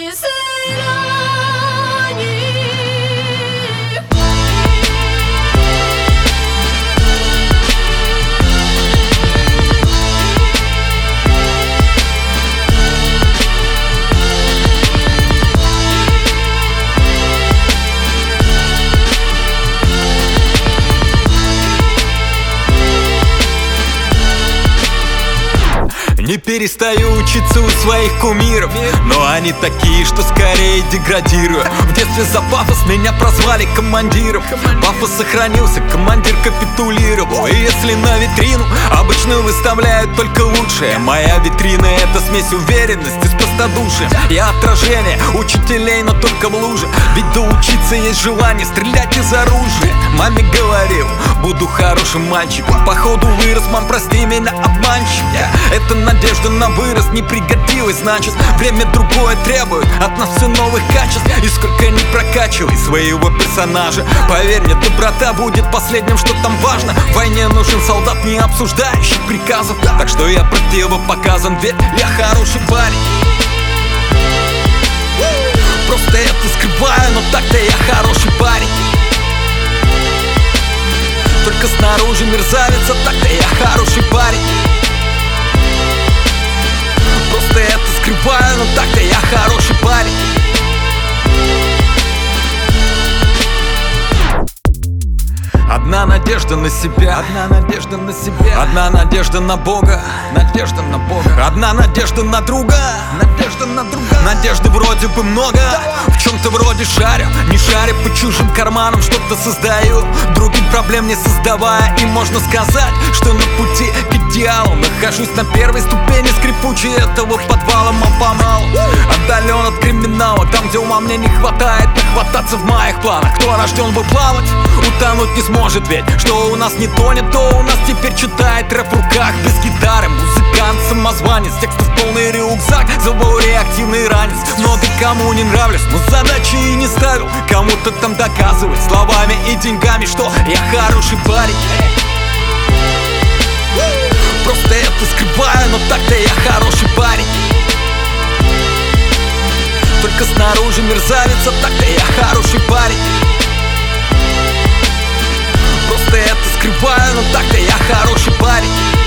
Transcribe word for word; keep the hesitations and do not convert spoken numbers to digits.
Не перестаю учиться у своих кумиров, но они такие, что скорее деградирую. В детстве за пафос меня прозвали командиром. Пафос сохранился, командир капитулировал. И если на витрину обычно выставляют только лучшее, моя витрина — это смесь уверенности с простодушием. Я отражение учителей, но только в луже. Ведь доучиться есть желание стрелять из оружия. Маме говорил, буду хорошим мальчиком. Походу вырос, мам, прости меня, обманщик. Это надежда на вырост не пригодилась, значит время другое требует от нас все новых качеств. И сколько ни прокачивай своего персонажа, поверь мне, доброта будет последним, что там важно. В войне нужен солдат, не обсуждающий приказов. Так что я противопоказан, ведь я хороший парень. Просто это скрываю, но так-то я хороший парень. Только снаружи мерзавец, а так-то я хороший парень. Просто это скрываю, но так-то я хороший парень. Одна надежда на себя, одна надежда на себя, одна надежда на Бога, надежда на Бога, одна надежда на друга, надежда на друга. Надежды вроде бы много, в чем-то вроде шарю, не шарю по чужим карманам, что-то создаю, другим проблем не создавая. И можно сказать, что на пути к идеалу нахожусь на первой ступени скрипучей этого подвала. Мало-помалу отдален от криминала, там, где ума мне не хватает хвататься в моих планах. Кто рожден бы плавать, утонуть не сможет. Ведь что у нас не тонет, то у нас теперь читает рэп в руках без гитары. Музыкант, самозванец, текстов полный рюкзак, забыл реактивный ранец. Много кому не нравлюсь, но задачи и не ставил кому-то там доказывать словами и деньгами, что я хороший парень. Просто это скрываю, но так-то я хороший парень. Только снаружи мерзавец, а так-то я хороший парень. Просто это скрываю, но так-то я хороший парень.